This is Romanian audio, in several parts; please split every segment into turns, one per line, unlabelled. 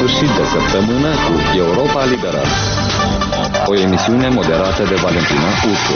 sfârșit de săptămână cu Europa Liberă. O emisiune moderată de Valentina Ursu.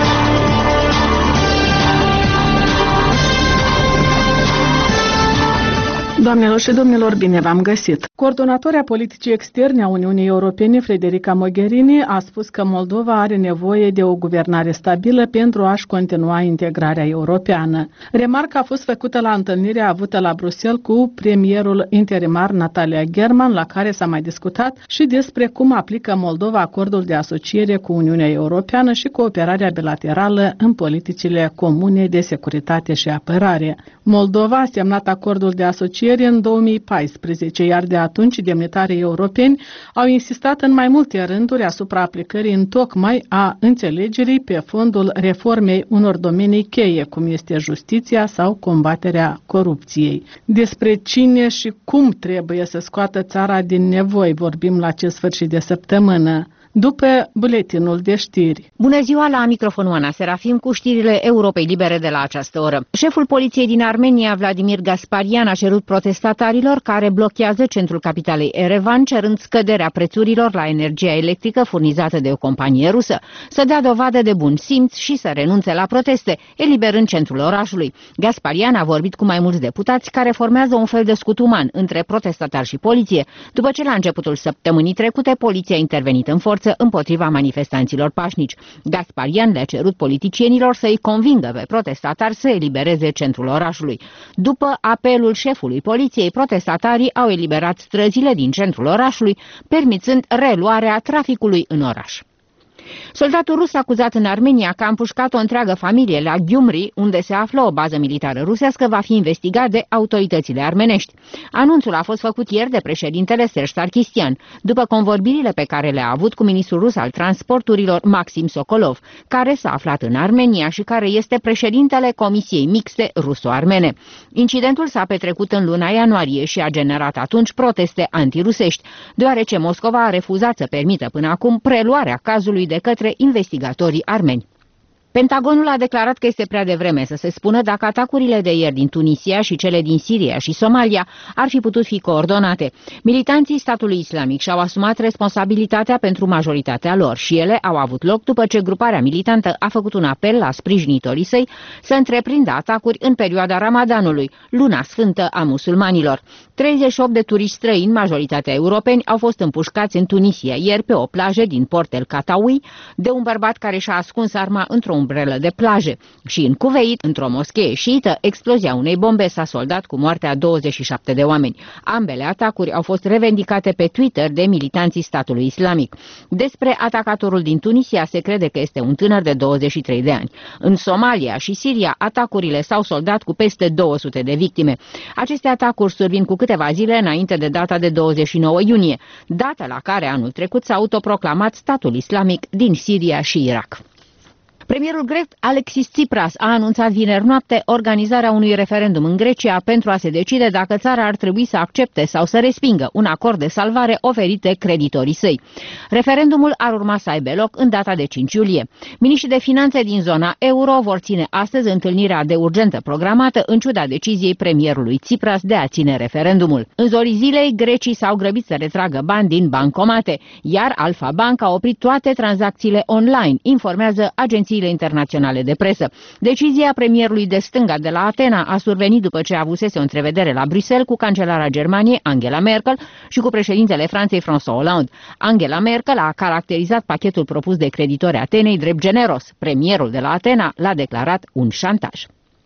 Doamnelor și domnilor, bine v-am găsit! Coordonatoarea politicii externe a Uniunii Europene, Federica Mogherini, a spus că Moldova are nevoie de o guvernare stabilă pentru a-și continua integrarea europeană. Remarca a fost făcută la întâlnirea avută la Bruxelles cu premierul interimar Natalia German, la care s-a mai discutat și despre cum aplică Moldova acordul de asociere cu Uniunea Europeană și cooperarea bilaterală în politicile comune de securitate și apărare. Moldova a semnat acordul de asociere în 2014, iar de atunci demnitarii europeni au insistat în mai multe rânduri asupra aplicării întocmai a înțelegerii pe fondul reformei unor domenii cheie, cum este justiția sau combaterea corupției. Despre cine și cum trebuie să scoată țara din nevoi vorbim la acest sfârșit de săptămână, după buletinul de știri.
Bună ziua, la microfonul Ana Serafim cu știrile Europei Libere de la această oră. Șeful poliției din Armenia, Vladimir Gasparian, a cerut protestatarilor care blochează centrul capitalei Erevan, cerând scăderea prețurilor la energia electrică furnizată de o companie rusă, să dea dovadă de bun simț și să renunțe la proteste, eliberând centrul orașului. Gasparian a vorbit cu mai mulți deputați care formează un fel de scut uman între protestatari și poliție, după ce la începutul săptămânii trecute poliția a intervenit în forță împotriva manifestanților pașnici. Gasparian le-a cerut politicienilor să îi convingă pe protestatari să elibereze centrul orașului. După apelul șefului poliției, protestatarii au eliberat străzile din centrul orașului, permițând reluarea traficului în oraș. Soldatul rus acuzat în Armenia că a împușcat o întreagă familie la Gyumri, unde se află o bază militară rusească, va fi investigat de autoritățile armenești. Anunțul a fost făcut ieri de președintele Serge Sarkisian, după convorbirile pe care le-a avut cu ministrul rus al transporturilor Maxim Sokolov, care s-a aflat în Armenia și care este președintele Comisiei Mixte ruso-armene. Incidentul s-a petrecut în luna ianuarie și a generat atunci proteste antirusești, deoarece Moscova a refuzat să permită până acum preluarea cazului de către investigatorii armeni. Pentagonul a declarat că este prea devreme să se spună dacă atacurile de ieri din Tunisia și cele din Siria și Somalia ar fi putut fi coordonate. Militanții statului islamic și-au asumat responsabilitatea pentru majoritatea lor și ele au avut loc după ce gruparea militantă a făcut un apel la sprijinitorii săi să întreprindă atacuri în perioada Ramadanului, luna sfântă a musulmanilor. 38 de turiști străini, majoritatea europeni, au fost împușcați în Tunisia ieri pe o plajă din Port El Kataoui de un bărbat care și-a ascuns arma într-o umbrelă de plaje. Și în Kuwait, într-o moschee șiită, explozia unei bombe s-a soldat cu moartea 27 de oameni. Ambele atacuri au fost revendicate pe Twitter de militanții statului islamic. Despre atacatorul din Tunisia se crede că este un tânăr de 23 de ani. În Somalia și Siria, atacurile s-au soldat cu peste 200 de victime. Aceste atacuri survin cu câteva zile înainte de data de 29 iunie, data la care anul trecut s-a autoproclamat statul islamic din Siria și Irak. Premierul grec Alexis Tsipras a anunțat vineri noapte organizarea unui referendum în Grecia pentru a se decide dacă țara ar trebui să accepte sau să respingă un acord de salvare oferit de creditorii săi. Referendumul ar urma să aibă loc în data de 5 iulie. Miniștrii de finanțe din zona euro vor ține astăzi întâlnirea de urgență programată în ciuda deciziei premierului Tsipras de a ține referendumul. În zorii zilei, grecii s-au grăbit să retragă bani din bancomate, iar Alpha Bank a oprit toate tranzacțiile online, informează agențiile internaționale de presă. Decizia premierului de stânga de la Atena a survenit după ce avusese o întrevedere la Bruxelles cu cancelara Germaniei Angela Merkel și cu președintele Franței François Hollande. Angela Merkel a caracterizat pachetul propus de creditori Atenei drept generos. Premierul de la Atena l-a declarat un șantaj.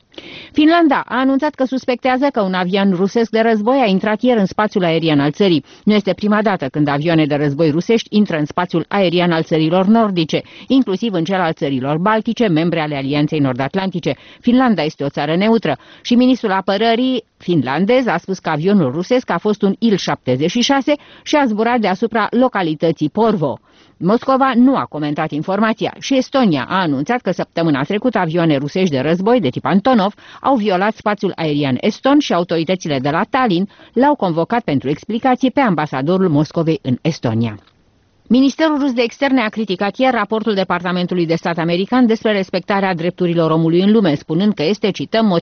Finlanda a anunțat că suspectează că un avion rusesc de război a intrat ieri în spațiul aerian al țării. Nu este prima dată când avioane de război rusești intră în spațiul aerian al țărilor nordice, inclusiv în cel al țărilor baltice, membre ale Alianței Nord-Atlantice. Finlanda este o țară neutră și ministrul apărării finlandez a spus că avionul rusesc a fost un Il-76 și a zburat deasupra localității Porvoo. Moscova nu a comentat informația și Estonia a anunțat că săptămâna trecută avioane rusești de război de tip Antonov au violat spațiul aerian eston și autoritățile de la Tallinn l-au convocat pentru explicații pe ambasadorul Moscovei în Estonia. Ministerul rus de externe a criticat ieri raportul Departamentului de Stat american despre respectarea drepturilor omului în lume, spunând că este, cităm,